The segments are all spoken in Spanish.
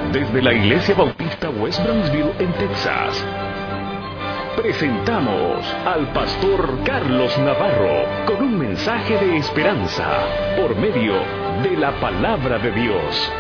Desde la Iglesia Bautista West Brownsville en Texas, presentamos al pastor Carlos Navarro con un mensaje de esperanza por medio de la palabra de Dios.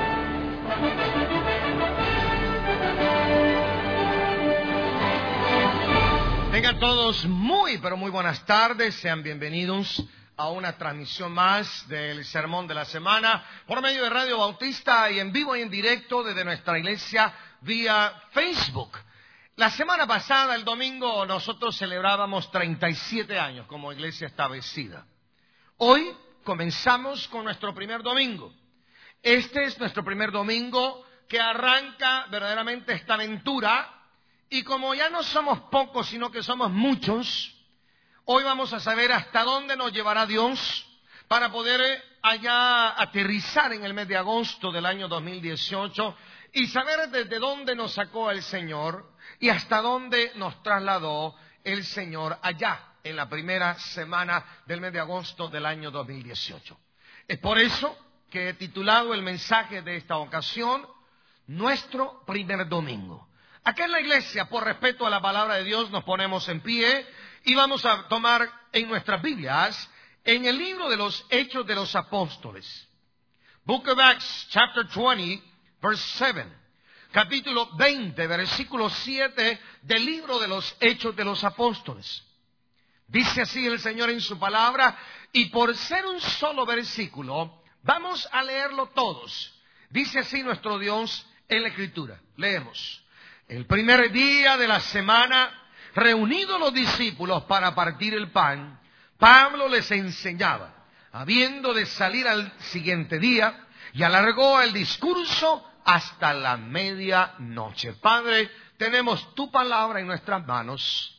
Tengan todos muy, pero muy buenas tardes. Sean bienvenidos a una transmisión más del Sermón de la Semana por medio de Radio Bautista y en vivo y en directo desde nuestra iglesia vía Facebook. La semana pasada, el domingo, nosotros celebrábamos 37 años como iglesia establecida. Hoy comenzamos con nuestro primer domingo. Este es nuestro primer domingo que arranca verdaderamente esta aventura. Y como ya no somos pocos, sino que somos muchos, hoy vamos a saber hasta dónde nos llevará Dios para poder allá aterrizar en el mes de agosto del año 2018 y saber desde dónde nos sacó el Señor y hasta dónde nos trasladó el Señor allá en la primera semana del mes de agosto del año 2018. Es por eso que he titulado el mensaje de esta ocasión, Nuestro primer domingo. Acá en la iglesia, por respeto a la palabra de Dios, nos ponemos en pie y vamos a tomar en nuestras Biblias, en el libro de los Hechos de los Apóstoles. Book of Acts, chapter 20, verse 7. Capítulo 20, versículo 7 del libro de los Hechos de los Apóstoles. Dice así el Señor en su palabra, y por ser un solo versículo, vamos a leerlo todos. Dice así nuestro Dios en la Escritura. Leemos. El primer día de la semana, reunidos los discípulos para partir el pan, Pablo les enseñaba, habiendo de salir al siguiente día, y alargó el discurso hasta la medianoche. Padre, tenemos tu palabra en nuestras manos,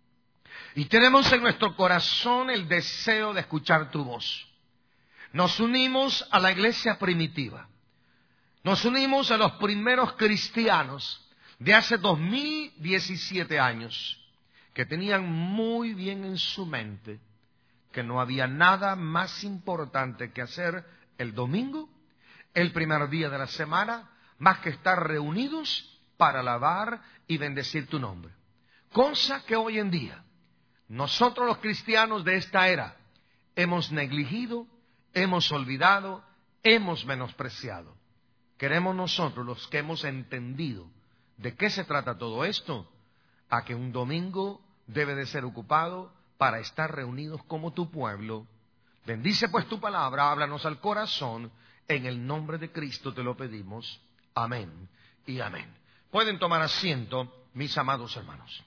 y tenemos en nuestro corazón el deseo de escuchar tu voz. Nos unimos a la iglesia primitiva, nos unimos a los primeros cristianos de hace 2017 años, que tenían muy bien en su mente que no había nada más importante que hacer el domingo, el primer día de la semana, más que estar reunidos para alabar y bendecir tu nombre. Cosa que hoy en día, nosotros los cristianos de esta era, hemos negligido, hemos olvidado, hemos menospreciado. Queremos nosotros, los que hemos entendido ¿de qué se trata todo esto? A que un domingo debe de ser ocupado para estar reunidos como tu pueblo. Bendice pues tu palabra, háblanos al corazón. En el nombre de Cristo te lo pedimos. Amén y amén. Pueden tomar asiento, mis amados hermanos.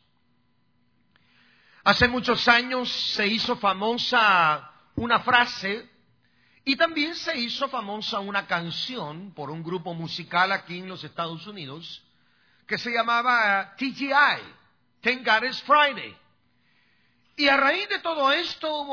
Hace muchos años se hizo famosa una frase y también se hizo famosa una canción por un grupo musical aquí en los Estados Unidos que se llamaba TGI, Thank God It's Friday. Y a raíz de todo esto hubo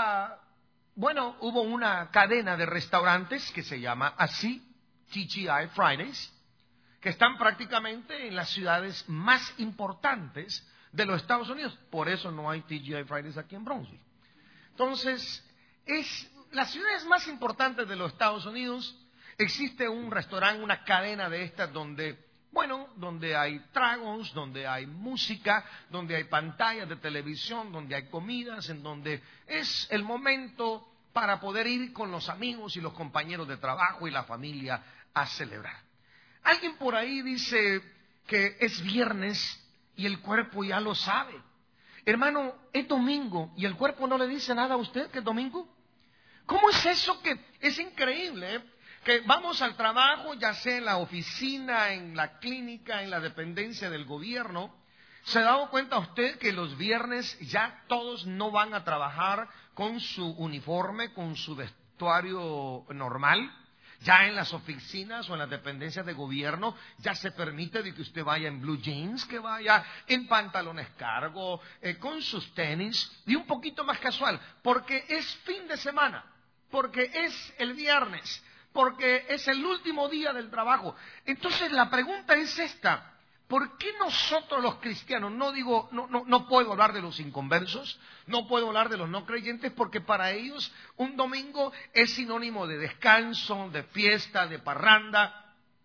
una cadena de restaurantes que se llama así, TGI Fridays, que están prácticamente en las ciudades más importantes de los Estados Unidos. Por eso no hay TGI Fridays aquí en Brownsville. Entonces, las ciudades más importantes de los Estados Unidos, existe un restaurante, una cadena de estas donde hay tragos, donde hay música, donde hay pantallas de televisión, donde hay comidas, en donde es el momento para poder ir con los amigos y los compañeros de trabajo y la familia a celebrar. Alguien por ahí dice que es viernes y el cuerpo ya lo sabe. Hermano, es domingo y el cuerpo no le dice nada a usted que es domingo. ¿Cómo es eso que es increíble, que vamos al trabajo, ya sea en la oficina, en la clínica, en la dependencia del gobierno? ¿Se ha dado cuenta usted que los viernes ya todos no van a trabajar con su uniforme, con su vestuario normal? Ya en las oficinas o en las dependencias de gobierno ya se permite de que usted vaya en blue jeans, que vaya en pantalones cargo, con sus tenis y un poquito más casual, porque es fin de semana, porque es el viernes, porque es el último día del trabajo. Entonces la pregunta es esta: ¿por qué nosotros los cristianos, no puedo hablar de los inconversos, no puedo hablar de los no creyentes, porque para ellos un domingo es sinónimo de descanso, de fiesta, de parranda,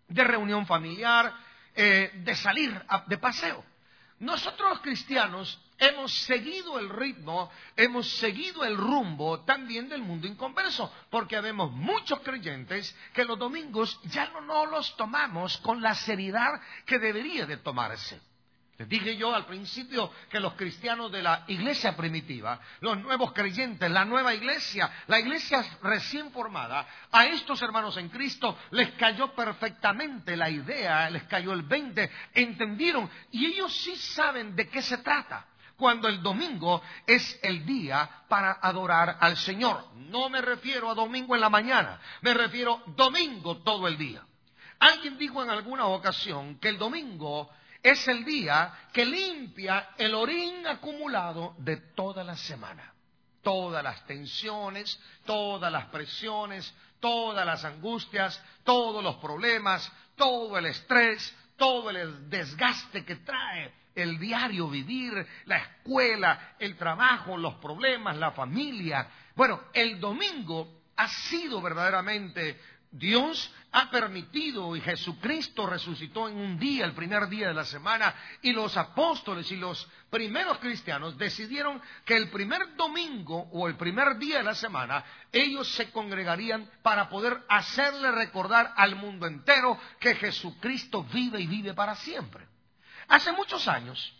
de reunión familiar, de salir de paseo. Nosotros los cristianos hemos seguido el ritmo, hemos seguido el rumbo también del mundo inconverso, porque vemos muchos creyentes que los domingos ya no los tomamos con la seriedad que debería de tomarse. Les dije yo al principio que los cristianos de la iglesia primitiva, los nuevos creyentes, la nueva iglesia, la iglesia recién formada, a estos hermanos en Cristo les cayó perfectamente la idea, les cayó el 20, entendieron y ellos sí saben de qué se trata. Cuando el domingo es el día para adorar al Señor. No me refiero a domingo en la mañana, me refiero domingo todo el día. Alguien dijo en alguna ocasión que el domingo es el día que limpia el orín acumulado de toda la semana. Todas las tensiones, todas las presiones, todas las angustias, todos los problemas, todo el estrés, todo el desgaste que trae el diario vivir, la escuela, el trabajo, los problemas, la familia. Bueno, el domingo ha sido verdaderamente... Dios ha permitido y Jesucristo resucitó en un día, el primer día de la semana, y los apóstoles y los primeros cristianos decidieron que el primer domingo o el primer día de la semana ellos se congregarían para poder hacerle recordar al mundo entero que Jesucristo vive y vive para siempre. Hace muchos años,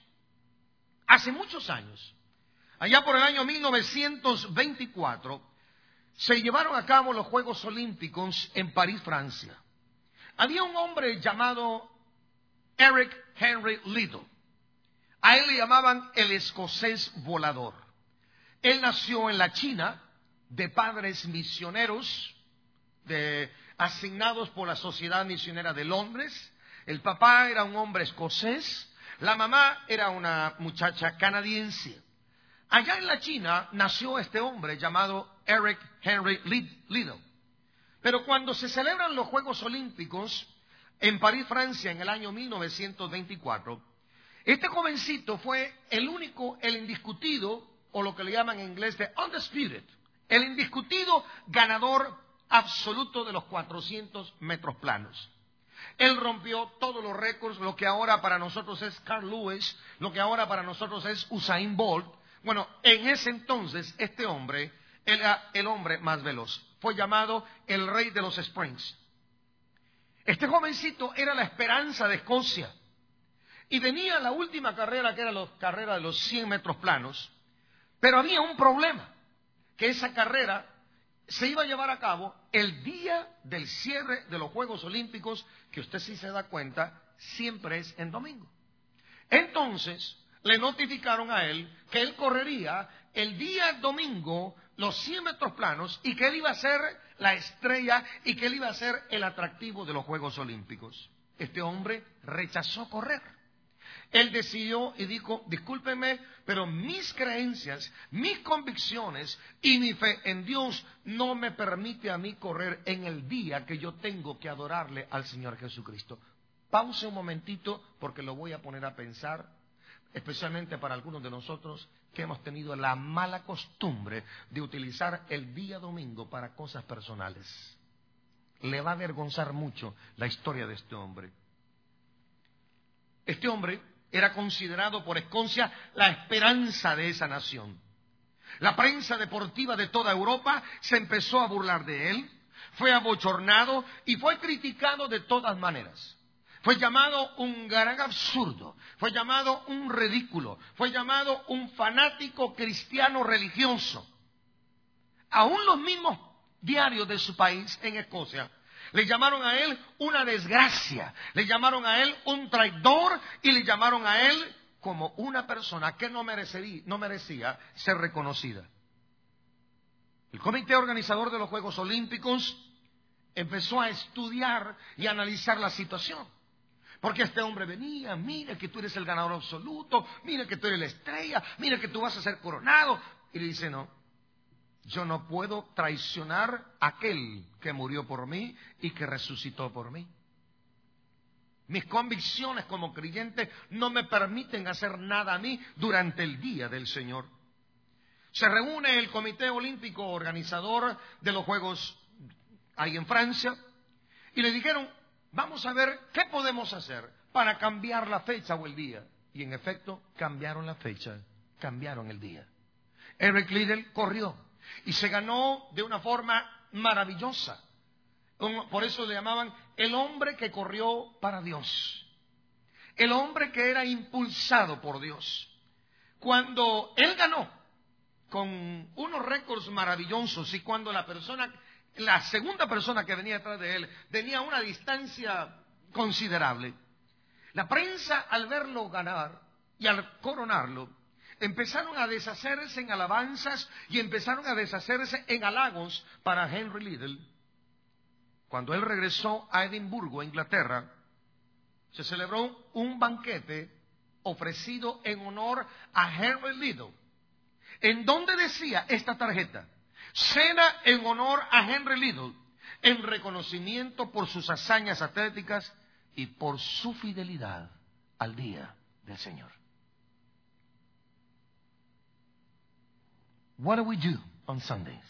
allá por el año 1924, se llevaron a cabo los Juegos Olímpicos en París, Francia. Había un hombre llamado Eric Henry Liddell. A él le llamaban el escocés volador. Él nació en la China, de padres misioneros, asignados por la Sociedad Misionera de Londres. El papá era un hombre escocés, la mamá era una muchacha canadiense. Allá en la China nació este hombre llamado Eric Henry Liddell. Pero cuando se celebran los Juegos Olímpicos en París, Francia, en el año 1924, este jovencito fue el único, el indiscutido, o lo que le llaman en inglés de undisputed, el indiscutido ganador absoluto de los 400 metros planos. Él rompió todos los récords, lo que ahora para nosotros es Carl Lewis, lo que ahora para nosotros es Usain Bolt. Bueno, en ese entonces este hombre era el hombre más veloz. Fue llamado el rey de los sprints. Este jovencito era la esperanza de Escocia. Y venía la última carrera, que era la carrera de los 100 metros planos. Pero había un problema, que esa carrera se iba a llevar a cabo el día del cierre de los Juegos Olímpicos, que usted sí se da cuenta, siempre es en domingo. Entonces, le notificaron a él que él correría el día domingo los 100 metros planos y que él iba a ser la estrella y que él iba a ser el atractivo de los Juegos Olímpicos. Este hombre rechazó correr. Él decidió y dijo, discúlpenme, pero mis creencias, mis convicciones y mi fe en Dios no me permite a mí correr en el día que yo tengo que adorarle al Señor Jesucristo. Pause un momentito porque lo voy a poner a pensar, especialmente para algunos de nosotros que hemos tenido la mala costumbre de utilizar el día domingo para cosas personales. Le va a avergonzar mucho la historia de este hombre. Este hombre era considerado por Escocia la esperanza de esa nación. La prensa deportiva de toda Europa se empezó a burlar de él, fue abochornado y fue criticado de todas maneras. Fue llamado un gran absurdo, fue llamado un ridículo, fue llamado un fanático cristiano religioso. Aún los mismos diarios de su país en Escocia le llamaron a él una desgracia, le llamaron a él un traidor y le llamaron a él como una persona que no merecía ser reconocida. El comité organizador de los Juegos Olímpicos empezó a estudiar y a analizar la situación. Porque este hombre venía, mira que tú eres el ganador absoluto, mira que tú eres la estrella, mira que tú vas a ser coronado. Y le dice, no, yo no puedo traicionar a aquel que murió por mí y que resucitó por mí. Mis convicciones como creyente no me permiten hacer nada a mí durante el día del Señor. Se reúne el Comité Olímpico organizador de los Juegos ahí en Francia y le dijeron, vamos a ver qué podemos hacer para cambiar la fecha o el día. Y en efecto, cambiaron la fecha, cambiaron el día. Eric Liddell corrió y se ganó de una forma maravillosa. Por eso le llamaban el hombre que corrió para Dios. El hombre que era impulsado por Dios. Cuando él ganó con unos récords maravillosos y cuando la segunda persona que venía detrás de él tenía una distancia considerable, la prensa al verlo ganar y al coronarlo, empezaron a deshacerse en alabanzas y empezaron a deshacerse en halagos para Henry Liddell. Cuando él regresó a Edimburgo, Inglaterra, se celebró un banquete ofrecido en honor a Henry Liddell, en donde decía esta tarjeta: cena en honor a Henry Liddell, en reconocimiento por sus hazañas atléticas y por su fidelidad al día del Señor. What do we do on Sundays?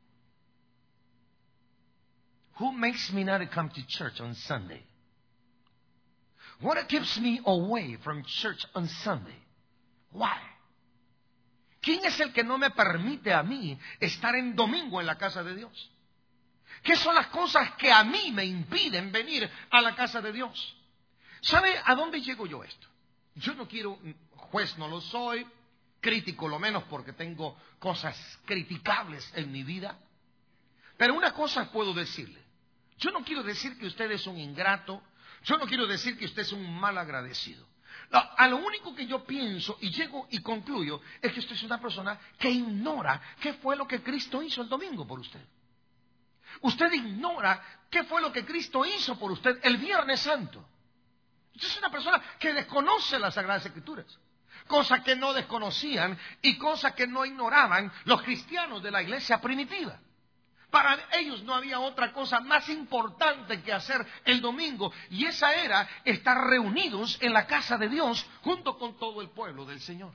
Who makes me not to come to church on Sunday? What keeps me away from church on Sunday? Why? ¿Quién es el que no me permite a mí estar en domingo en la casa de Dios? ¿Qué son las cosas que a mí me impiden venir a la casa de Dios? ¿Sabe a dónde llego yo esto? Yo no quiero, juez no lo soy, crítico lo menos porque tengo cosas criticables en mi vida. Pero una cosa puedo decirle. Yo no quiero decir que usted es un ingrato. Yo no quiero decir que usted es un mal agradecido. A lo único que yo pienso y llego y concluyo es que usted es una persona que ignora qué fue lo que Cristo hizo el domingo por usted. Usted ignora qué fue lo que Cristo hizo por usted el Viernes Santo. Usted es una persona que desconoce las Sagradas Escrituras, cosa que no desconocían y cosa que no ignoraban los cristianos de la iglesia primitiva. Para ellos no había otra cosa más importante que hacer el domingo, y esa era estar reunidos en la casa de Dios junto con todo el pueblo del Señor.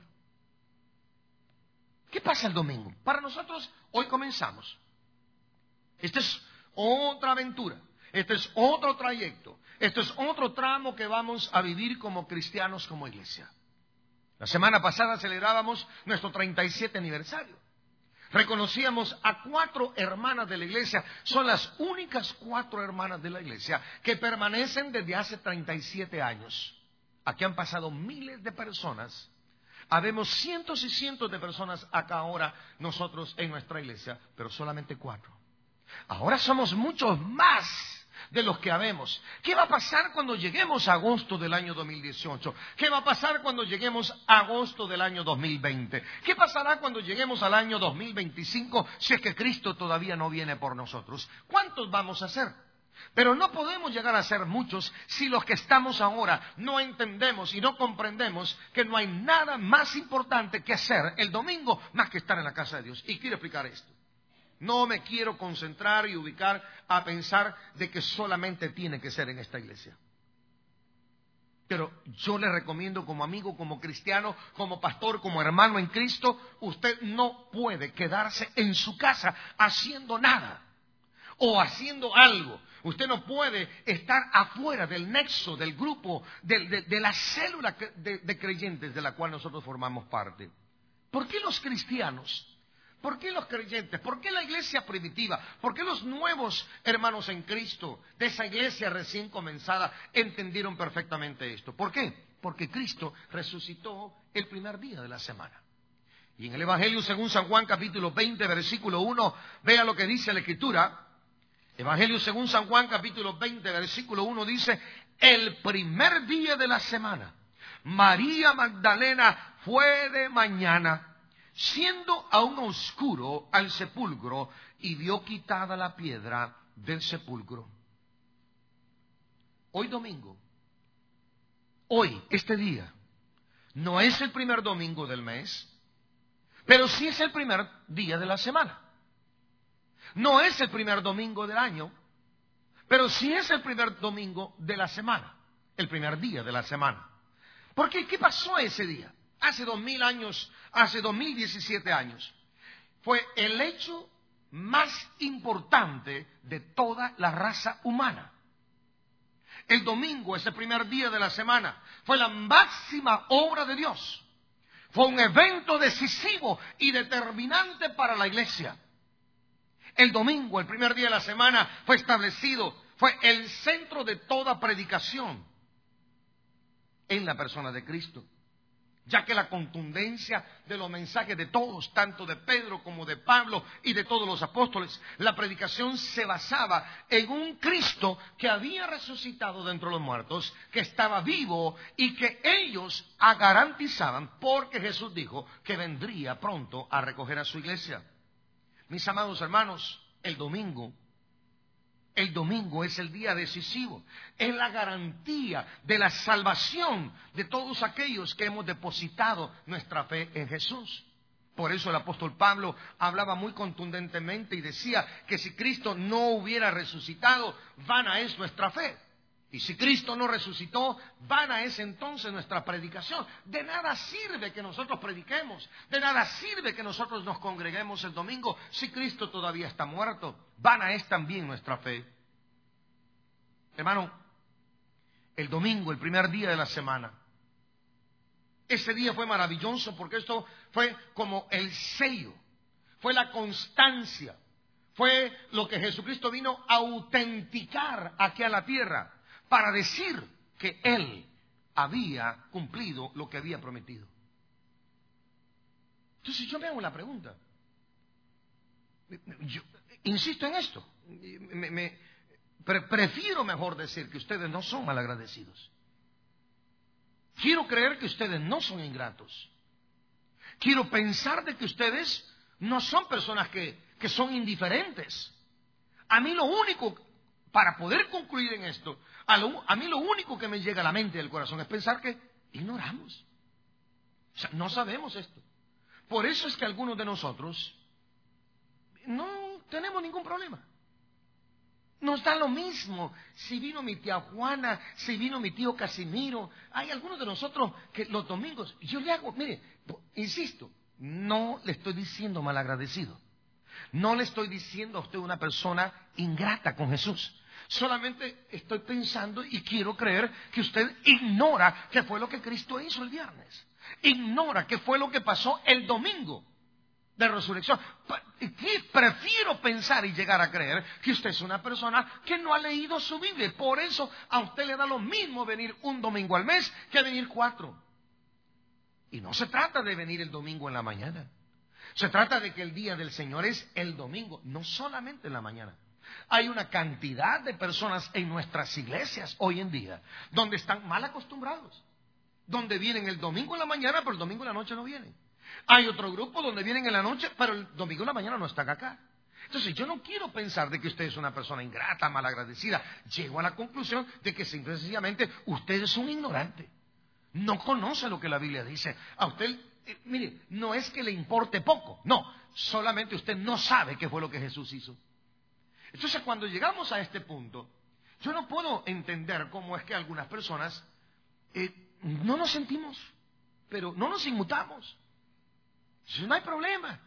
¿Qué pasa el domingo? Para nosotros hoy comenzamos. Esta es otra aventura, este es otro trayecto, este es otro tramo que vamos a vivir como cristianos, como iglesia. La semana pasada celebrábamos nuestro 37 aniversario. Reconocíamos a 4 hermanas de la iglesia. Son las únicas 4 hermanas de la iglesia que permanecen desde hace 37 años. Aquí han pasado miles de personas. Habemos cientos y cientos de personas acá ahora nosotros en nuestra iglesia, pero solamente 4. Ahora somos muchos más de los que habemos. ¿Qué va a pasar cuando lleguemos a agosto del año 2018? ¿Qué va a pasar cuando lleguemos a agosto del año 2020? ¿Qué pasará cuando lleguemos al año 2025 si es que Cristo todavía no viene por nosotros? ¿Cuántos vamos a ser? Pero no podemos llegar a ser muchos si los que estamos ahora no entendemos y no comprendemos que no hay nada más importante que hacer el domingo más que estar en la casa de Dios. Y quiero explicar esto. No me quiero concentrar y ubicar a pensar de que solamente tiene que ser en esta iglesia. Pero yo le recomiendo como amigo, como cristiano, como pastor, como hermano en Cristo, usted no puede quedarse en su casa haciendo nada o haciendo algo. Usted no puede estar afuera del nexo, del grupo, de la célula de creyentes de la cual nosotros formamos parte. ¿Por qué los cristianos? ¿Por qué los creyentes? ¿Por qué la iglesia primitiva? ¿Por qué los nuevos hermanos en Cristo de esa iglesia recién comenzada entendieron perfectamente esto? ¿Por qué? Porque Cristo resucitó el primer día de la semana. Y en el Evangelio según San Juan capítulo 20 versículo 1, vea lo que dice la Escritura. Evangelio según San Juan capítulo 20 versículo 1 dice: el primer día de la semana, María Magdalena fue de mañana, siendo aún oscuro, al sepulcro, y vio quitada la piedra del sepulcro. Hoy domingo, hoy, este día, no es el primer domingo del mes, pero sí es el primer día de la semana. No es el primer domingo del año, pero sí es el primer domingo de la semana, el primer día de la semana. ¿Por qué? ¿Qué pasó ese día? Hace 2000 años, hace 2017 años, fue el hecho más importante de toda la raza humana. El domingo, ese primer día de la semana, fue la máxima obra de Dios. Fue un evento decisivo y determinante para la iglesia. El domingo, el primer día de la semana, fue establecido, fue el centro de toda predicación en la persona de Cristo. Ya que la contundencia de los mensajes de todos, tanto de Pedro como de Pablo y de todos los apóstoles, la predicación se basaba en un Cristo que había resucitado de entre los muertos, que estaba vivo y que ellos garantizaban, porque Jesús dijo que vendría pronto a recoger a su iglesia. Mis amados hermanos, el domingo es el día decisivo, es la garantía de la salvación de todos aquellos que hemos depositado nuestra fe en Jesús. Por eso el apóstol Pablo hablaba muy contundentemente y decía que si Cristo no hubiera resucitado, vana es nuestra fe. Y si Cristo no resucitó, vana es entonces nuestra predicación. De nada sirve que nosotros prediquemos, de nada sirve que nosotros nos congreguemos el domingo si Cristo todavía está muerto. Vana es también nuestra fe. Hermano, el domingo, el primer día de la semana, ese día fue maravilloso porque esto fue como el sello, fue la constancia, fue lo que Jesucristo vino a autenticar aquí a la tierra para decir que Él había cumplido lo que había prometido. Entonces yo me hago la pregunta, yo insisto en esto, prefiero mejor decir que ustedes no son malagradecidos. Quiero creer que ustedes no son ingratos. Quiero pensar de que ustedes no son personas que son indiferentes. A mí lo único, para poder concluir en esto, a mí lo único que me llega a la mente y al corazón es pensar que ignoramos. O sea, no sabemos esto. Por eso es que algunos de nosotros no tenemos ningún problema. Nos da lo mismo si vino mi tía Juana, si vino mi tío Casimiro. Hay algunos de nosotros que los domingos, yo le hago, mire, insisto, no le estoy diciendo malagradecido. No le estoy dciendo a usted una persona ingrata con Jesús. Solamente estoy pensando y quiero creer que usted ignora qué fue lo que Cristo hizo el viernes. Ignora qué fue lo que pasó el domingo de resurrección. Prefiero pensar y llegar a creer que usted es una persona que no ha leído su Biblia. Por eso a usted le da lo mismo venir un domingo al mes que venir 4. Y no se trata de venir el domingo en la mañana. Se trata de que el día del Señor es el domingo, no solamente en la mañana. Hay una cantidad de personas en nuestras iglesias hoy en día donde están mal acostumbrados, donde vienen el domingo en la mañana, pero el domingo en la noche no vienen. Hay otro grupo donde vienen en la noche, pero el domingo en la mañana no están acá. Entonces yo no quiero pensar de que usted es una persona ingrata, malagradecida. Llego a la conclusión de que simple y sencillamente usted es un ignorante. No conoce lo que la Biblia dice. A usted, mire, no es que le importe poco. No, solamente usted no sabe qué fue lo que Jesús hizo. Entonces cuando llegamos a este punto, yo no puedo entender cómo es que algunas personas no nos sentimos, pero no nos inmutamos. No hay problema.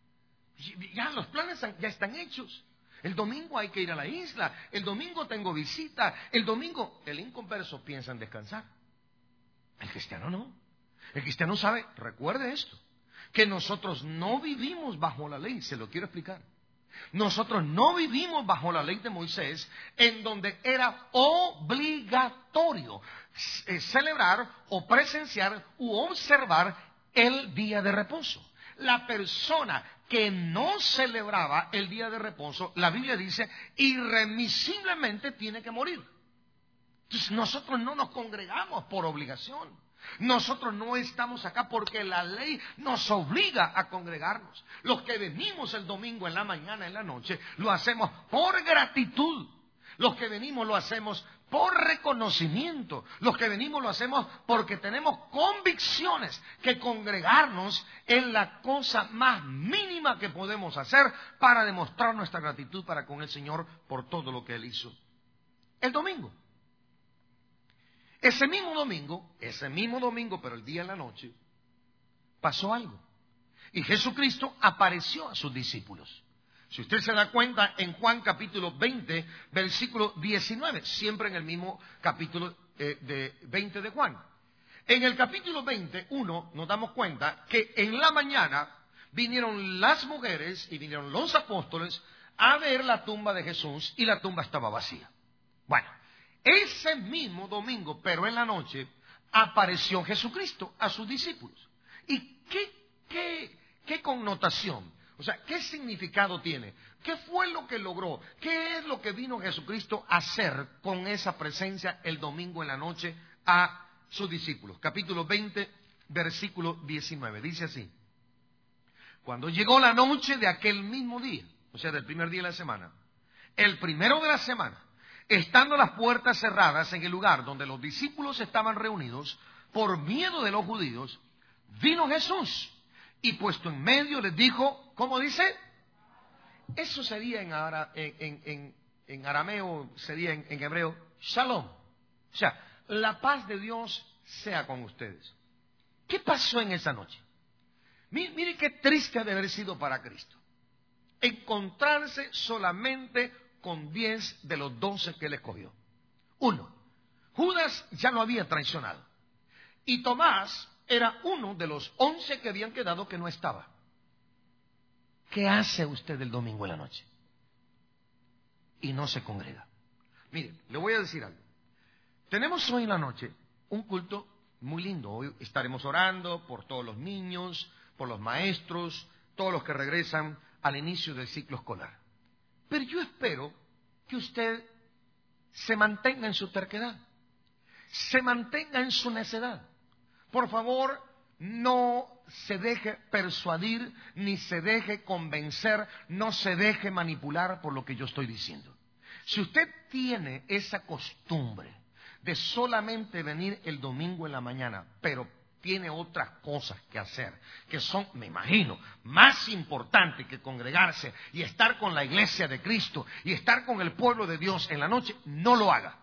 Ya los planes ya están hechos. El domingo hay que ir a la isla. El domingo tengo visita. El domingo el inconverso piensa en descansar. El cristiano no. El cristiano sabe, recuerde esto, que nosotros no vivimos bajo la ley. Se lo quiero explicar. Nosotros no vivimos bajo la ley de Moisés, en donde era obligatorio celebrar o presenciar u observar el día de reposo. La persona que no celebraba el día de reposo, la Biblia dice, irremisiblemente tiene que morir. Entonces nosotros no nos congregamos por obligación. Nosotros no estamos acá porque la ley nos obliga a congregarnos. Los que venimos el domingo en la mañana, en la noche, lo hacemos por gratitud. Los que venimos lo hacemos por reconocimiento. Los que venimos lo hacemos porque tenemos convicciones que congregarnos es la cosa más mínima que podemos hacer para demostrar nuestra gratitud para con el Señor por todo lo que Él hizo. El domingo. Ese mismo domingo, pero el día en la noche, pasó algo. Y Jesucristo apareció a sus discípulos. Si usted se da cuenta, en Juan capítulo 20, versículo 19, siempre en el mismo capítulo de 20 de Juan. En el capítulo 21 nos damos cuenta que en la mañana vinieron las mujeres y vinieron los apóstoles a ver la tumba de Jesús y la tumba estaba vacía. Bueno, ese mismo domingo, pero en la noche, apareció Jesucristo a sus discípulos. ¿Y qué connotación? O sea, ¿qué significado tiene? ¿Qué fue lo que logró? ¿Qué es lo que vino Jesucristo a hacer con esa presencia el domingo en la noche a sus discípulos? Capítulo 20, versículo 19. Dice así: cuando llegó la noche de aquel mismo día, o sea, del primer día de la semana, el primero de la semana, estando las puertas cerradas en el lugar donde los discípulos estaban reunidos, por miedo de los judíos, vino Jesús y puesto en medio les dijo, ¿cómo dice? Eso sería en arameo, sería en hebreo, shalom. O sea, la paz de Dios sea con ustedes. ¿Qué pasó en esa noche? Mire qué triste ha de haber sido para Cristo encontrarse solamente con 10 de los 12 que él escogió. 1, Judas ya lo había traicionado. Y Tomás era uno de los 11 que habían quedado que no estaba. ¿Qué hace usted el domingo en la noche? Y no se congrega. Mire, le voy a decir algo. Tenemos hoy en la noche un culto muy lindo. Hoy estaremos orando por todos los niños, por los maestros, todos los que regresan al inicio del ciclo escolar. Pero yo espero que usted se mantenga en su terquedad, se mantenga en su necedad. Por favor, no se deje persuadir, ni se deje convencer, no se deje manipular por lo que yo estoy diciendo. Si usted tiene esa costumbre de solamente venir el domingo en la mañana, pero tiene otras cosas que hacer, que son, me imagino, más importantes que congregarse y estar con la iglesia de Cristo y estar con el pueblo de Dios en la noche, no lo haga.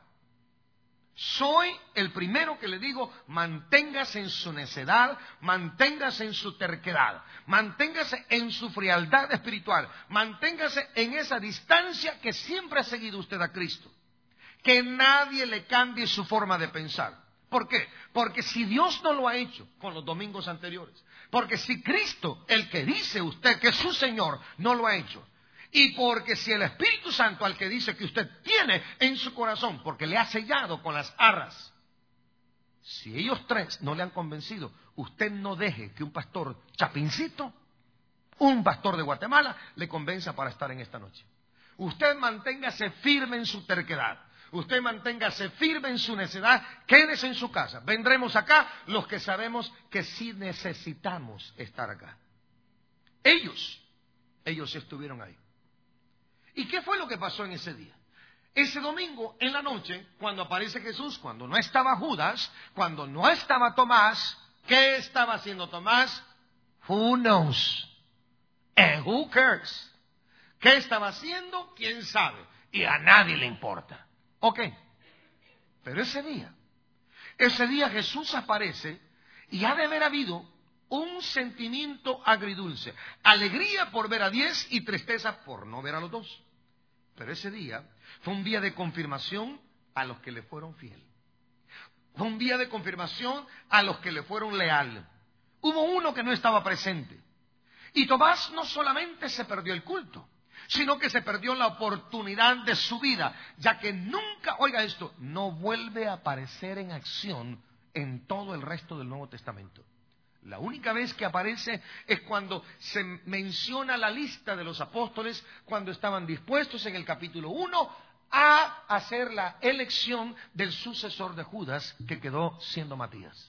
Soy el primero que le digo, manténgase en su necedad, manténgase en su terquedad, manténgase en su frialdad espiritual, manténgase en esa distancia que siempre ha seguido usted a Cristo. Que nadie le cambie su forma de pensar. ¿Por qué? Porque si Dios no lo ha hecho con los domingos anteriores, porque si Cristo, el que dice usted que es su Señor, no lo ha hecho, y porque si el Espíritu Santo, al que dice que usted tiene en su corazón, porque le ha sellado con las arras, si ellos tres no le han convencido, usted no deje que un pastor chapincito, un pastor de Guatemala, le convenza para estar en esta noche. Usted manténgase firme en su terquedad. Usted manténgase firme en su necedad, quédese en su casa. Vendremos acá los que sabemos que sí necesitamos estar acá. Ellos estuvieron ahí. ¿Y qué fue lo que pasó en ese día? Ese domingo, en la noche, cuando aparece Jesús, cuando no estaba Judas, cuando no estaba Tomás, ¿qué estaba haciendo Tomás? Who knows? And who cares? ¿Qué estaba haciendo? ¿Quién sabe? Y a nadie le importa. Ok, pero ese día Jesús aparece y ha de haber habido un sentimiento agridulce, alegría por ver a 10 y tristeza por no ver a los 2. Pero ese día fue un día de confirmación a los que le fueron fieles. Fue un día de confirmación a los que le fueron leales. Hubo uno que no estaba presente. Y Tomás no solamente se perdió el culto, sino que se perdió la oportunidad de su vida, ya que nunca, oiga esto, no vuelve a aparecer en acción en todo el resto del Nuevo Testamento. La única vez que aparece es cuando se menciona la lista de los apóstoles, cuando estaban dispuestos en el capítulo 1 a hacer la elección del sucesor de Judas, que quedó siendo Matías.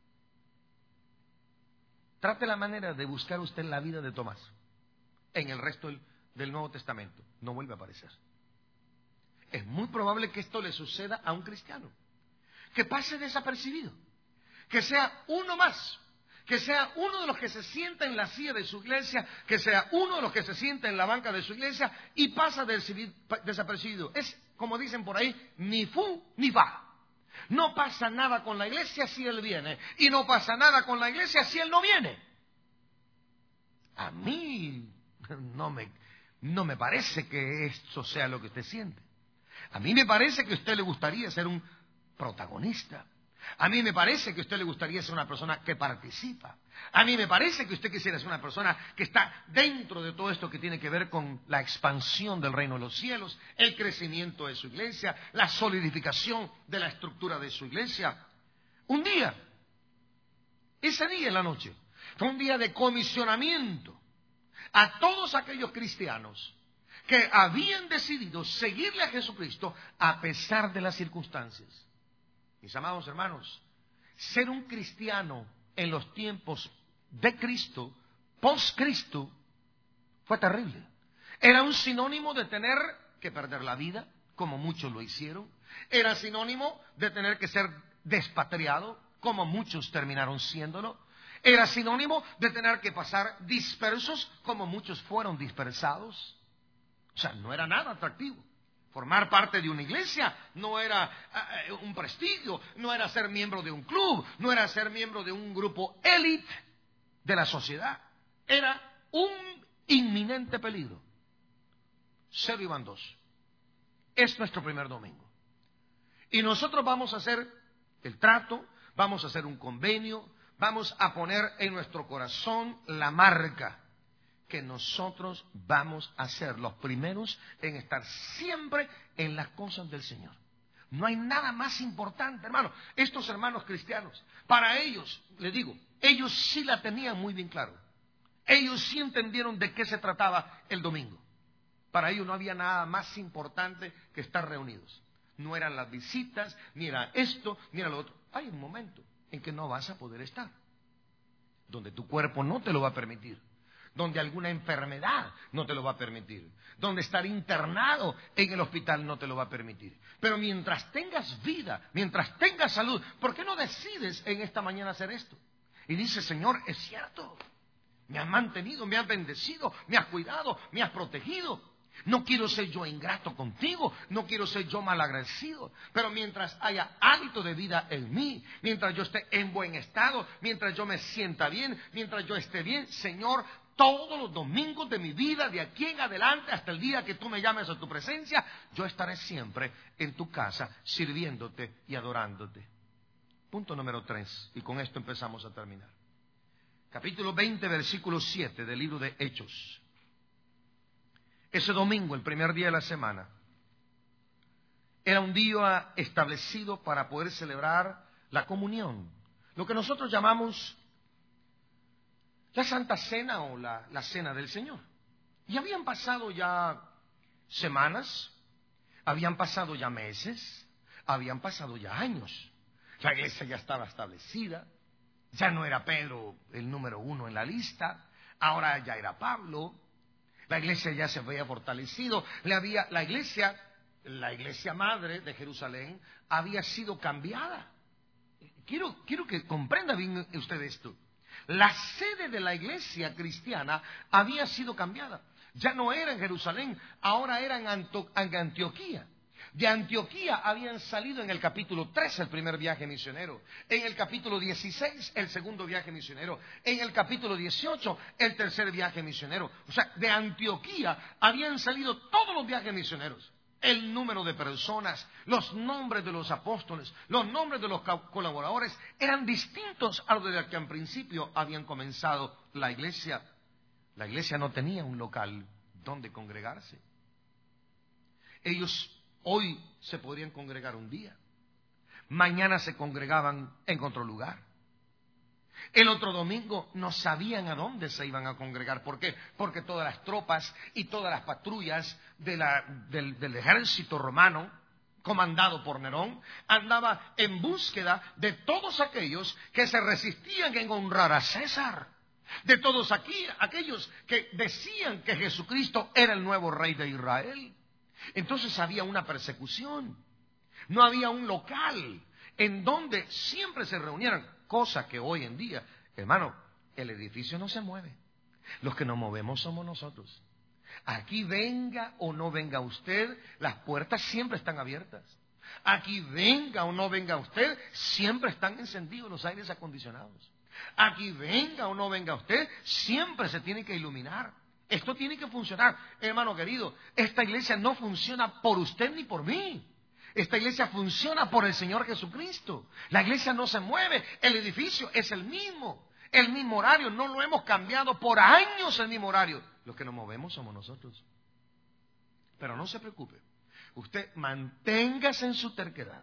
Trate la manera de buscar usted la vida de Tomás en el resto del Nuevo Testamento. No vuelve a aparecer. Es muy probable que esto le suceda a un cristiano, que pase desapercibido, que sea uno más, que sea uno de los que se sienta en la silla de su iglesia, que sea uno de los que se sienta en la banca de su iglesia y pasa desapercibido. Es, como dicen por ahí, ni fu ni fa. No pasa nada con la iglesia si él viene, y no pasa nada con la iglesia si él no viene. A mí no me no me parece que esto sea lo que usted siente. A mí me parece que a usted le gustaría ser un protagonista. A mí me parece que a usted le gustaría ser una persona que participa. A mí me parece que usted quisiera ser una persona que está dentro de todo esto que tiene que ver con la expansión del reino de los cielos, el crecimiento de su iglesia, la solidificación de la estructura de su iglesia. Un día, ese día en la noche, fue un día de comisionamiento a todos aquellos cristianos que habían decidido seguirle a Jesucristo a pesar de las circunstancias. Mis amados hermanos, ser un cristiano en los tiempos de Cristo, post-Cristo, fue terrible. Era un sinónimo de tener que perder la vida, como muchos lo hicieron. Era sinónimo de tener que ser despatriado, como muchos terminaron siéndolo. Era sinónimo de tener que pasar dispersos, como muchos fueron dispersados. O sea, no era nada atractivo. Formar parte de una iglesia no era un prestigio, no era ser miembro de un club, no era ser miembro de un grupo élite de la sociedad. Era un inminente peligro. 0 y van 2. Es nuestro primer domingo. Y nosotros vamos a hacer el trato, vamos a hacer un convenio, vamos a poner en nuestro corazón la marca que nosotros vamos a ser los primeros en estar siempre en las cosas del Señor. No hay nada más importante, hermano. Estos hermanos cristianos, para ellos, les digo, ellos sí la tenían muy bien claro. Ellos sí entendieron de qué se trataba el domingo. Para ellos no había nada más importante que estar reunidos. No eran las visitas, ni era esto, ni era lo otro. Hay un momento en que no vas a poder estar, donde tu cuerpo no te lo va a permitir, donde alguna enfermedad no te lo va a permitir, donde estar internado en el hospital no te lo va a permitir. Pero mientras tengas vida, mientras tengas salud, ¿por qué no decides en esta mañana hacer esto? Y dices, Señor, es cierto, me has mantenido, me has bendecido, me has cuidado, me has protegido. No quiero ser yo ingrato contigo, no quiero ser yo malagradecido, pero mientras haya hábito de vida en mí, mientras yo esté en buen estado, mientras yo me sienta bien, mientras yo esté bien, Señor, todos los domingos de mi vida, de aquí en adelante, hasta el día que tú me llames a tu presencia, yo estaré siempre en tu casa, sirviéndote y adorándote. Punto número 3, y con esto empezamos a terminar. Capítulo 20, versículo 7 del libro de Hechos. Ese domingo, el primer día de la semana, era un día establecido para poder celebrar la comunión, lo que nosotros llamamos la Santa Cena o la Cena del Señor. Y habían pasado ya semanas, habían pasado ya meses, habían pasado ya años. La iglesia ya estaba establecida, ya no era Pedro el número 1 en la lista, ahora ya era Pablo. La iglesia ya se había fortalecido. La iglesia madre de Jerusalén había sido cambiada. Quiero que comprenda bien usted esto. La sede de la iglesia cristiana había sido cambiada. Ya no era en Jerusalén, ahora era en Antioquía. De Antioquía habían salido en el capítulo 13 el primer viaje misionero, en el capítulo 16 el segundo viaje misionero, en el capítulo 18 el tercer viaje misionero. O sea, de Antioquía habían salido todos los viajes misioneros. El número de personas, los nombres de los apóstoles, los nombres de los colaboradores eran distintos a los de que en principio habían comenzado la iglesia. La iglesia no tenía un local donde congregarse. Ellos hoy se podrían congregar un día, mañana se congregaban en otro lugar. El otro domingo no sabían a dónde se iban a congregar. ¿Por qué? Porque todas las tropas y todas las patrullas del ejército romano, comandado por Nerón, andaba en búsqueda de todos aquellos que se resistían en honrar a César, de todos aquellos que decían que Jesucristo era el nuevo rey de Israel. Entonces había una persecución, no había un local en donde siempre se reunieran, cosa que hoy en día, hermano, el edificio no se mueve, los que nos movemos somos nosotros. Aquí venga o no venga usted, las puertas siempre están abiertas. Aquí venga o no venga usted, siempre están encendidos los aires acondicionados. Aquí venga o no venga usted, siempre se tiene que iluminar. Esto tiene que funcionar. Hermano querido, esta iglesia no funciona por usted ni por mí. Esta iglesia funciona por el Señor Jesucristo. La iglesia no se mueve, el edificio es el mismo horario, no lo hemos cambiado por años el mismo horario. Los que nos movemos somos nosotros. Pero no se preocupe, usted manténgase en su terquedad,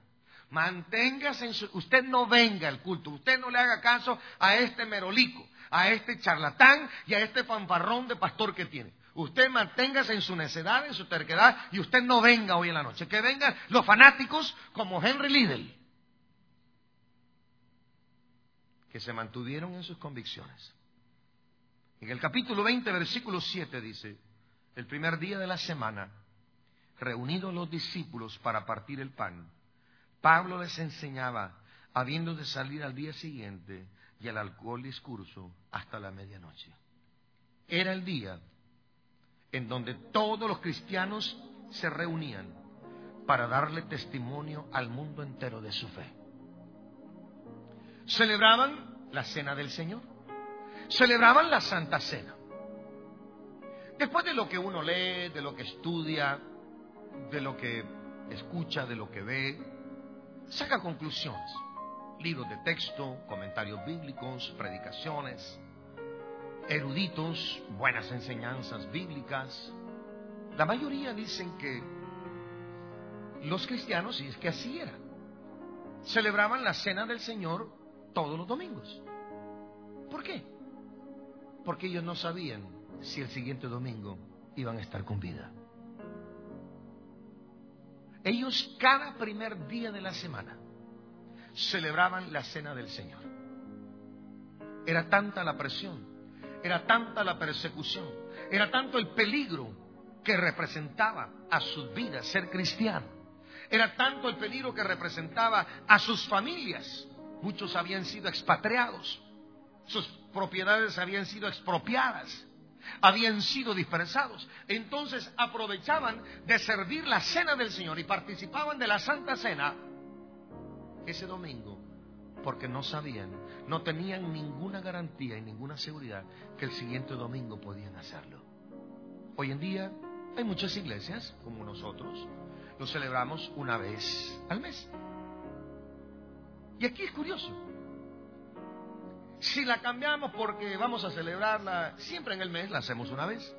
usted no venga al culto, usted no le haga caso a este merolico, a este charlatán y a este fanfarrón de pastor que tiene. Usted manténgase en su necedad, en su terquedad, y usted no venga hoy en la noche. Que vengan los fanáticos como Henry Liddell, que se mantuvieron en sus convicciones. En el capítulo 20, versículo 7 dice: el primer día de la semana, reunidos los discípulos para partir el pan, Pablo les enseñaba, habiendo de salir al día siguiente, y alargó el discurso hasta la medianoche. Era el día en donde todos los cristianos se reunían para darle testimonio al mundo entero de su fe. Celebraban la cena del Señor, celebraban la Santa Cena. Después de lo que uno lee, de lo que estudia, de lo que escucha, de lo que ve, saca conclusiones. Libros de texto, comentarios bíblicos, predicaciones, eruditos, buenas enseñanzas bíblicas. La mayoría dicen que los cristianos, y es que así era, celebraban la cena del Señor todos los domingos. ¿Por qué? Porque ellos no sabían si el siguiente domingo iban a estar con vida. Ellos cada primer día de la semana celebraban la cena del Señor. Era tanta la presión, era tanta la persecución, era tanto el peligro que representaba a sus vidas ser cristiano. Era tanto el peligro que representaba a sus familias. Muchos habían sido expatriados, sus propiedades habían sido expropiadas, habían sido dispersados. Entonces aprovechaban de servir la cena del Señor y participaban de la Santa Cena ese domingo, porque no sabían, no tenían ninguna garantía y ninguna seguridad que el siguiente domingo podían hacerlo. Hoy en día hay muchas iglesias como nosotros, lo celebramos una vez al mes. Y aquí es curioso, si la cambiamos porque vamos a celebrarla siempre en el mes, la hacemos una vez.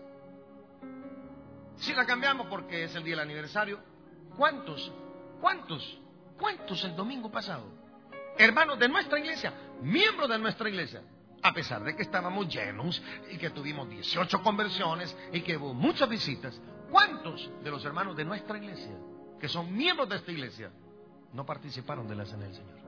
Si la cambiamos porque es el día del aniversario, ¿cuántos el domingo pasado? Hermanos de nuestra iglesia, miembros de nuestra iglesia, a pesar de que estábamos llenos y que tuvimos 18 conversiones y que hubo muchas visitas, ¿cuántos de los hermanos de nuestra iglesia, que son miembros de esta iglesia, no participaron de la cena del Señor?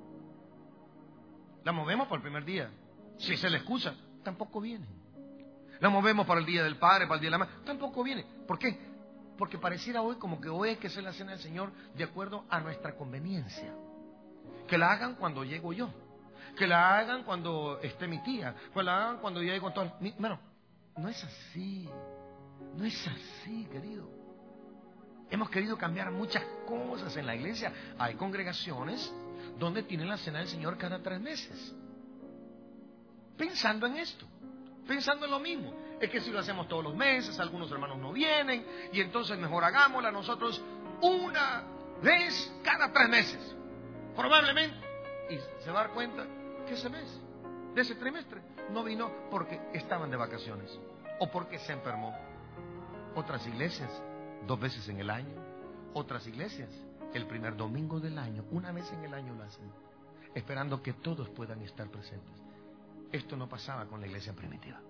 La movemos para el primer día. Si se le excusa, tampoco vienen. La movemos para el día del Padre, para el día de la Madre, tampoco viene. ¿Por qué? Porque pareciera hoy como que hoy hay que hacer la cena del Señor de acuerdo a nuestra conveniencia. Que la hagan cuando llego yo, que la hagan cuando esté mi tía, que la hagan cuando llegue con todo. Bueno, no es así, no es así, querido. Hemos querido cambiar muchas cosas en la iglesia. Hay congregaciones donde tienen la cena del Señor cada 3 meses. Pensando en esto, pensando en lo mismo. Es que si lo hacemos todos los meses, algunos hermanos no vienen, y entonces mejor hagámosla nosotros una vez cada 3 meses. Probablemente, y se va a dar cuenta que ese mes, de ese trimestre, no vino porque estaban de vacaciones o porque se enfermó. Otras iglesias, 2 veces en el año. Otras iglesias, el primer domingo del año, una vez en el año lo hacen, esperando que todos puedan estar presentes. Esto no pasaba con la iglesia primitiva.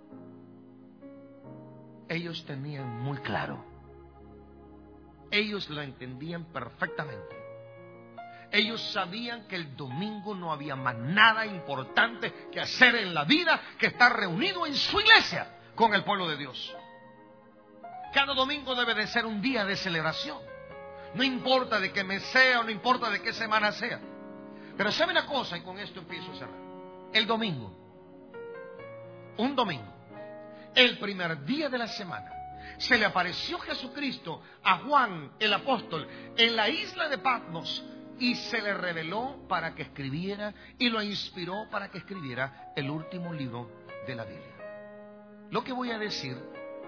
Ellos tenían muy claro, ellos lo entendían perfectamente. Ellos sabían que el domingo no había más nada importante que hacer en la vida que estar reunido en su iglesia con el pueblo de Dios. Cada domingo debe de ser un día de celebración. No importa de qué mes sea o no importa de qué semana sea. Pero sabe una cosa, y con esto empiezo a cerrar. El domingo, un domingo, el primer día de la semana, se le apareció Jesucristo a Juan el apóstol en la isla de Patmos y se le reveló para que escribiera y lo inspiró para que escribiera el último libro de la Biblia. Lo que voy a decir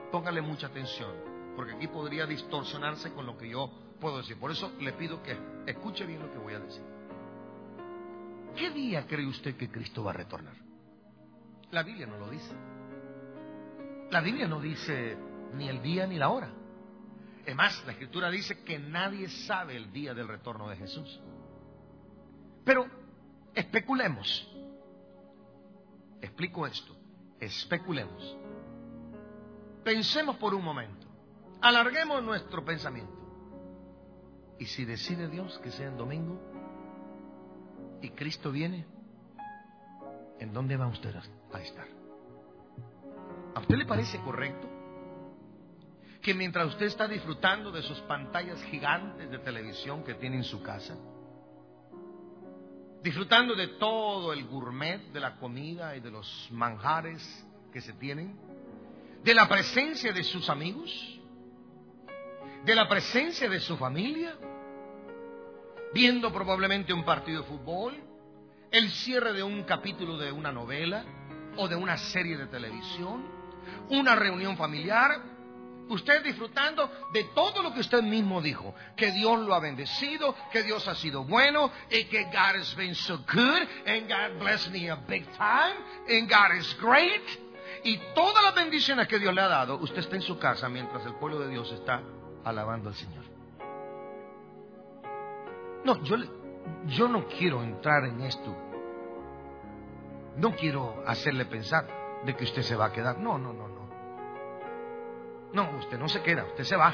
póngale mucha atención, porque aquí podría distorsionarse con lo que yo puedo decir. Por eso le pido que escuche bien lo que voy a decir. ¿Qué día cree usted que Cristo va a retornar? La Biblia no lo dice. La Biblia no dice ni el día ni la hora. Es más, la Escritura dice que nadie sabe el día del retorno de Jesús. Pero especulemos. Explico esto. Especulemos. Pensemos por un momento. Alarguemos nuestro pensamiento. ¿Y si decide Dios que sea en domingo y Cristo viene? ¿En dónde va usted a estar? ¿A usted le parece correcto que mientras usted está disfrutando de sus pantallas gigantes de televisión que tiene en su casa, disfrutando de todo el gourmet de la comida y de los manjares que se tienen, de la presencia de sus amigos, de la presencia de su familia, viendo probablemente un partido de fútbol, el cierre de un capítulo de una novela o de una serie de televisión, una reunión familiar, usted disfrutando de todo lo que usted mismo dijo, que Dios lo ha bendecido, que Dios ha sido bueno, y que God has been so good, and God blessed me a big time, and God is great, y todas las bendiciones que Dios le ha dado, usted está en su casa mientras el pueblo de Dios está alabando al Señor. No, yo no quiero entrar en esto. No quiero hacerle pensar de que usted se va a quedar. No. No, usted no se queda, usted se va.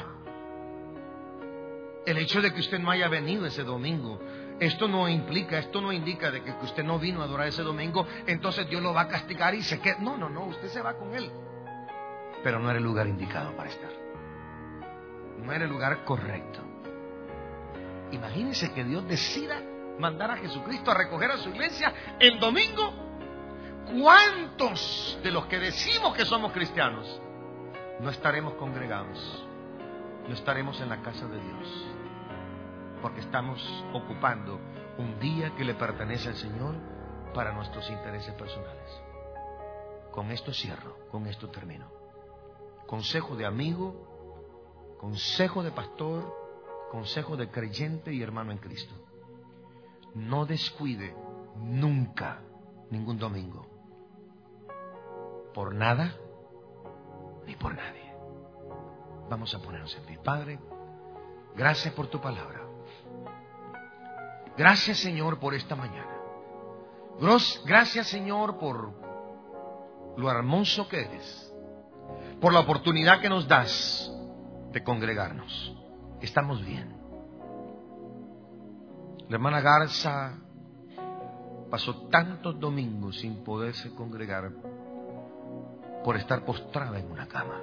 El hecho de que usted no haya venido ese domingo, esto no indica de que usted no vino a adorar ese domingo, entonces Dios lo va a castigar y se queda. No, usted se va con Él. Pero no era el lugar indicado para estar. No era el lugar correcto. Imagínense que Dios decida mandar a Jesucristo a recoger a su iglesia el domingo. ¿Cuántos de los que decimos que somos cristianos no estaremos congregados? No estaremos en la casa de Dios, porque estamos ocupando un día que le pertenece al Señor para nuestros intereses personales. Con esto cierro, con esto termino. Consejo de amigo, consejo de pastor, consejo de creyente y hermano en Cristo. No descuide nunca ningún domingo, por nada ni por nadie. Vamos a ponernos en pie. Padre, gracias por tu palabra. Gracias, Señor, por esta mañana. Gracias, Señor, por lo hermoso que eres, por la oportunidad que nos das de congregarnos. Estamos bien. La hermana Garza pasó tantos domingos sin poderse congregar por estar postrada en una cama.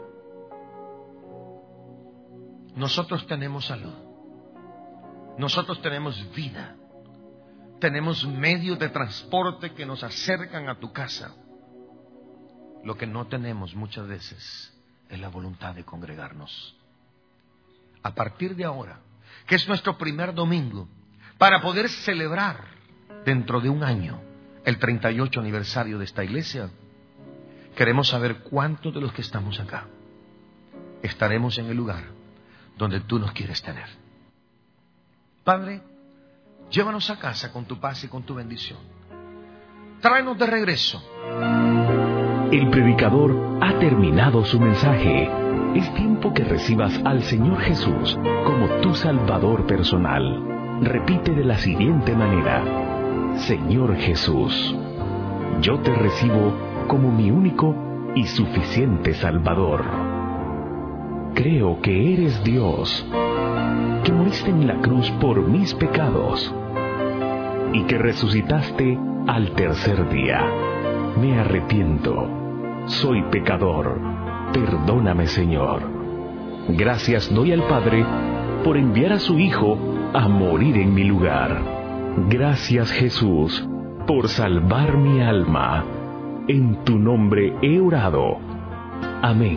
Nosotros tenemos salud. Nosotros tenemos vida. Tenemos medios de transporte que nos acercan a tu casa. Lo que no tenemos muchas veces es la voluntad de congregarnos. A partir de ahora, que es nuestro primer domingo, para poder celebrar dentro de un año el 38 aniversario de esta iglesia, queremos saber cuántos de los que estamos acá estaremos en el lugar donde tú nos quieres tener. Padre, llévanos a casa con tu paz y con tu bendición. Tráenos de regreso. El predicador ha terminado su mensaje. Es tiempo que recibas al Señor Jesús como tu Salvador personal. Repite de la siguiente manera: Señor Jesús, yo te recibo como mi único y suficiente Salvador. Creo que eres Dios, que moriste en la cruz por mis pecados y que resucitaste al tercer día. Me arrepiento, soy pecador, perdóname, Señor. Gracias doy al Padre por enviar a su Hijo a morir en mi lugar. Gracias, Jesús, por salvar mi alma. En tu nombre he orado. Amén.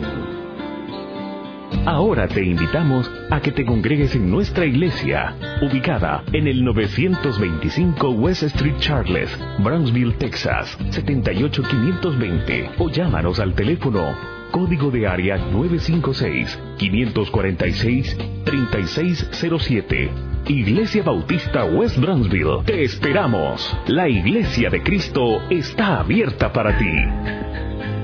Ahora te invitamos a que te congregues en nuestra iglesia, ubicada en el 925 West Street Charles, Brownsville, Texas, 78520, o llámanos al teléfono Código de área 956-546-3607. Iglesia Bautista West Brownsville. Te esperamos. La Iglesia de Cristo está abierta para ti.